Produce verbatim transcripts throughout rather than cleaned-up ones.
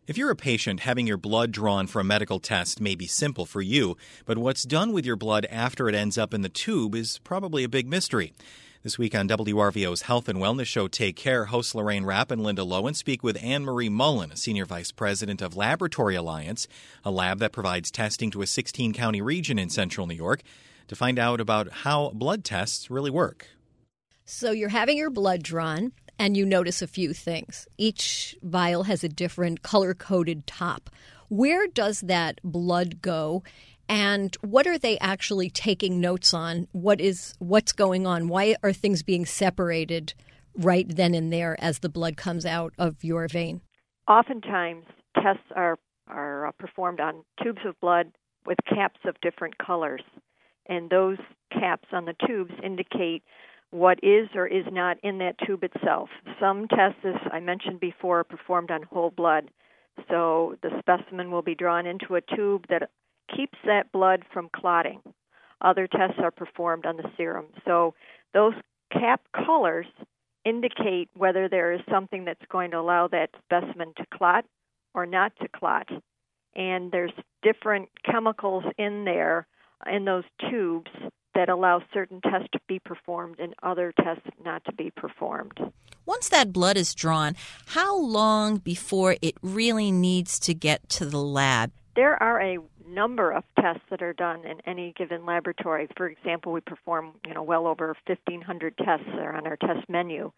If you're a patient, having your blood drawn for a medical test may be simple for you, but what's done with your blood after it ends up in the tube is probably a big mystery. This week on W R V O's Health and Wellness Show, Take Care, hosts Lorraine Rapp and Linda Lowen speak with Anne-Marie Mullen, a Senior Vice President of Laboratory Alliance, a lab that provides testing to a sixteen-county region in central New York, to find out about how blood tests really work. So you're having your blood drawn, and you notice a few things. Each vial has a different color-coded top. Where does that blood go, and what are they actually taking notes on? What is what's going on? Why are things being separated right then and there as the blood comes out of your vein? Oftentimes, tests are, are performed on tubes of blood with caps of different colors, and those caps on the tubes indicate what is or is not in that tube itself. Some tests, as I mentioned before, are performed on whole blood. So the specimen will be drawn into a tube that keeps that blood from clotting. Other tests are performed on the serum. So those cap colors indicate whether there is something that's going to allow that specimen to clot or not to clot. And there's different chemicals in there, in those tubes, that allow certain tests to be performed and other tests not to be performed. Once that blood is drawn, how long before it really needs to get to the lab? There are a number of tests that are done in any given laboratory. For example, we perform, you know, well over fifteen hundred tests that are on our test menu.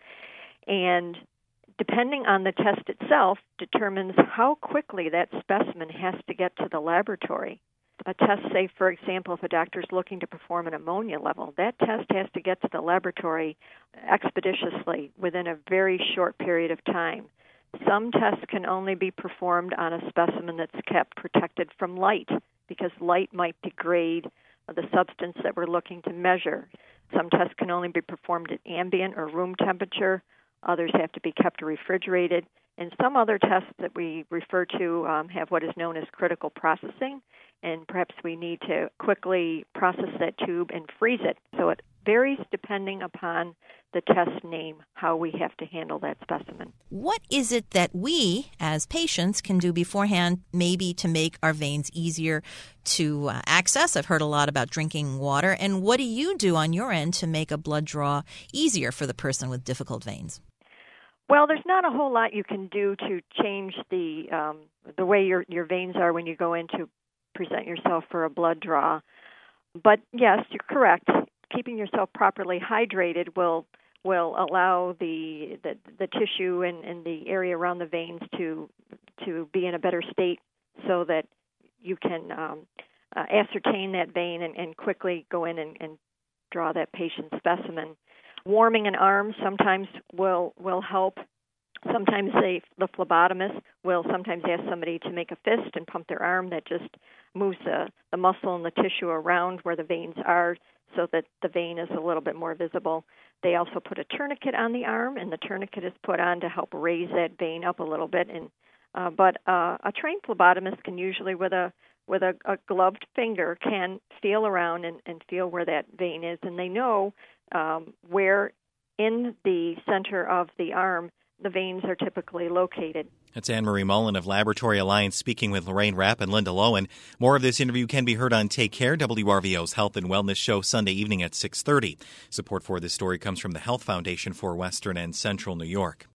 And depending on the test itself determines how quickly that specimen has to get to the laboratory. A test, say, for example, if a doctor is looking to perform an ammonia level, that test has to get to the laboratory expeditiously within a very short period of time. Some tests can only be performed on a specimen that's kept protected from light because light might degrade the substance that we're looking to measure. Some tests can only be performed at ambient or room temperature. Others have to be kept refrigerated. And some other tests that we refer to um, have what is known as critical processing, and perhaps we need to quickly process that tube and freeze it. So it varies depending upon the test name, how we have to handle that specimen. What is it that we, as patients, can do beforehand, maybe to make our veins easier to uh, access? I've heard a lot about drinking water. And what do you do on your end to make a blood draw easier for the person with difficult veins? Well, there's not a whole lot you can do to change the um, the way your, your veins are when you go in to present yourself for a blood draw. But yes, you're correct. Keeping yourself properly hydrated will will allow the the, the tissue and, and the area around the veins to to be in a better state so that you can um, uh, ascertain that vein and, and quickly go in and, and draw that patient's specimen. Warming an arm sometimes will will help. Sometimes they, the phlebotomist will sometimes ask somebody to make a fist and pump their arm. That just moves the, the muscle and the tissue around where the veins are so that the vein is a little bit more visible. They also put a tourniquet on the arm, and the tourniquet is put on to help raise that vein up a little bit. And uh, But uh, a trained phlebotomist can usually, with a with a, a gloved finger, can feel around and, and feel where that vein is, and they know um, where in the center of the arm the veins are typically located. That's Anne-Marie Mullen of Laboratory Alliance speaking with Lorraine Rapp and Linda Lowen. More of this interview can be heard on Take Care, W R V O's Health and Wellness Show, Sunday evening at six thirty. Support for this story comes from the Health Foundation for Western and Central New York.